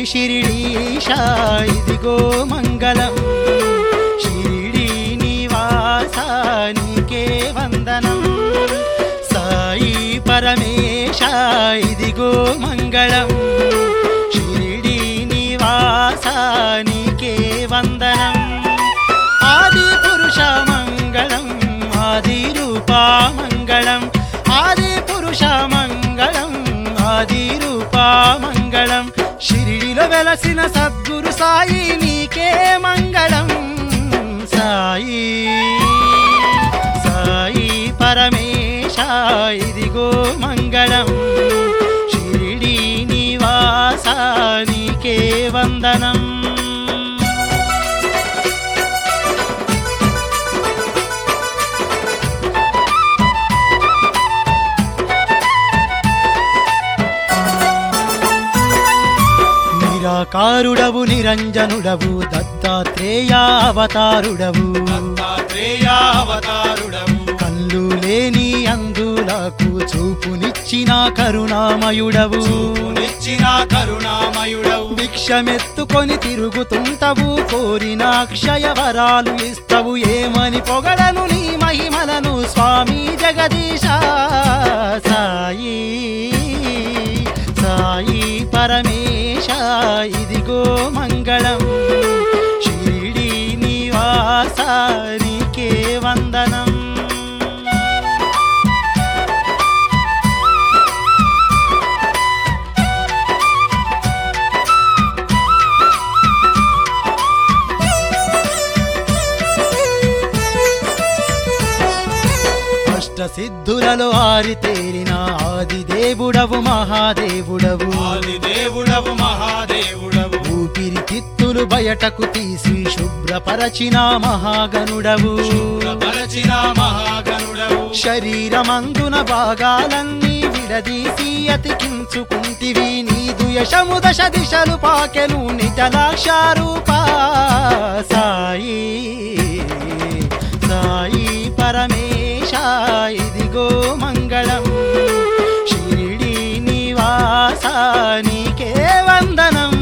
షిరిడీశా ఇదిగో మంగళం షిరిడీ నివాస నీకే వందనం సాయి పరమేశ ఇదిగో మంగళం షిరిడీ నివాస నీకే వందనం ఆది పురుష మంగళం ఆది రూపా మంగళం ఆది పురుష మంగళం ఆది రూపా మంగళం షిరిడిలో వెలసిన సద్గురు సాయి నీకే మంగళం సాయి సాయి పరమేశ ఇదిగో మంగళం షిరిడి నివాస నీకే వందనం నిరాకారుడవు నిరంజనుడవు దత్తాత్రేయావతారుడవు కళ్ళు లేని అందులకు చూపునిచ్చిన కరుణామయుడవు భిక్షమెత్తుకొని తిరుగుతుంటవు కోరిన అక్షయ వరాలు ఇస్తవు ఏమని పొగడను నీ మహిమలను స్వామి జగదీశ సాయి సాయి పరమేశ ఇదిగో మంగళం షిరిడి నివాస నీకే వందనం సిద్ధులలో ఆరితేరిన ఆదిదేవుడవు మహాదేవుడవు ఊపిరితిత్తులు బయటకు తీసి శుభ్రపరచిన మహాగణుడవు శరీరమందున భాగాలన్నీ విడదీసి అతికించుకుంటివి నీదు యశము దశ దిశలు పాకెను నిజలాక్షారూపా సాయి సాయి పరమేశ ఇదిగో మంగళం షిరిడి నివాస నీకే వందనం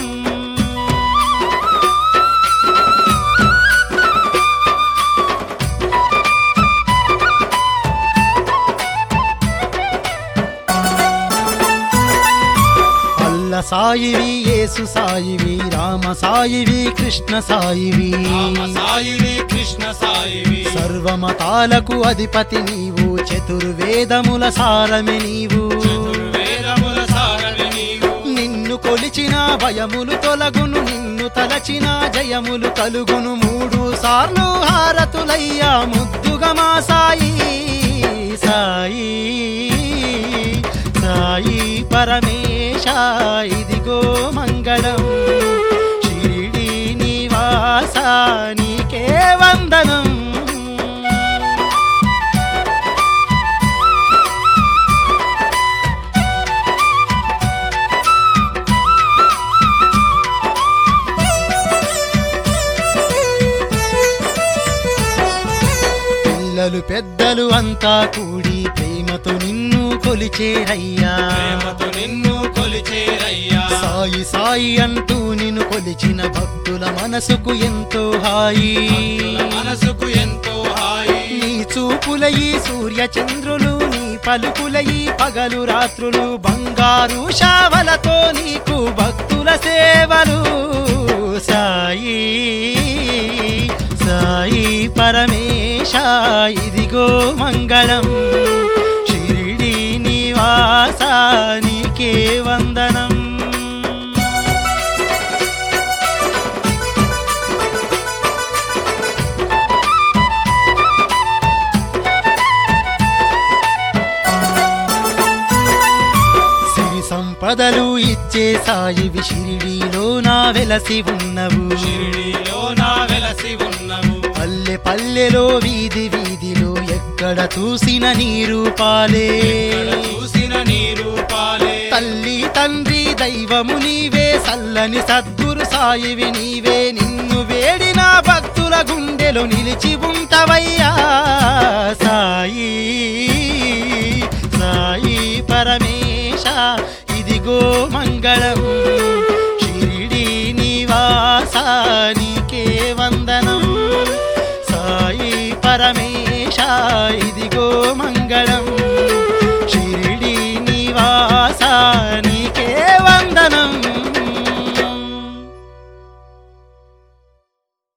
అల్ల సాయివి యేసు సాయివి రామ సాయివి కృష్ణ సాయివి సర్వమతాలకు అధిపతి నీవు చతుర్వేదముల సారమి నీవు నిన్ను కొలిచిన భయములు తొలగును నిన్ను తలచిన జయములు కలుగును 3 సార్లు హారతులయ్యా ముద్దుగా మా సాయి సాయి సాయి పరమేశ ఇదిగో మంగళం షిరిడి నివాస నీకే వందనం పిల్లలు పెద్దలు అంతా కూడి ప్రేమతో నిన్ను కొలిచేరయ్యా సాయి సాయి అంటూ నిన్ను కొలిచిన భక్తుల మనసుకు ఎంతో హాయి నీ చూపులయి సూర్య చంద్రులు నీ పలుకులయి పగలు రాత్రులు బంగారు శావలతో నీకు భక్తుల సేవలు సాయి సాయి పరమేశ ఇదిగో మంగళం షిరిడి నివాస నీకే వందనం సిరి సంపదలు ఇచ్చే సాయివి షిరిడిలో నా వెలసి ఉన్నవు పల్లె పల్లెలో వీధి వీధిలో ఎక్కడ చూసిన నీ రూపాలే తల్లి తండ్రి దైవము నీవే సల్లని సద్గురు సాయివి నీవే నిన్ను వేడిన భక్తుల గుండెలో నిలిచి ఉంటవయ్యా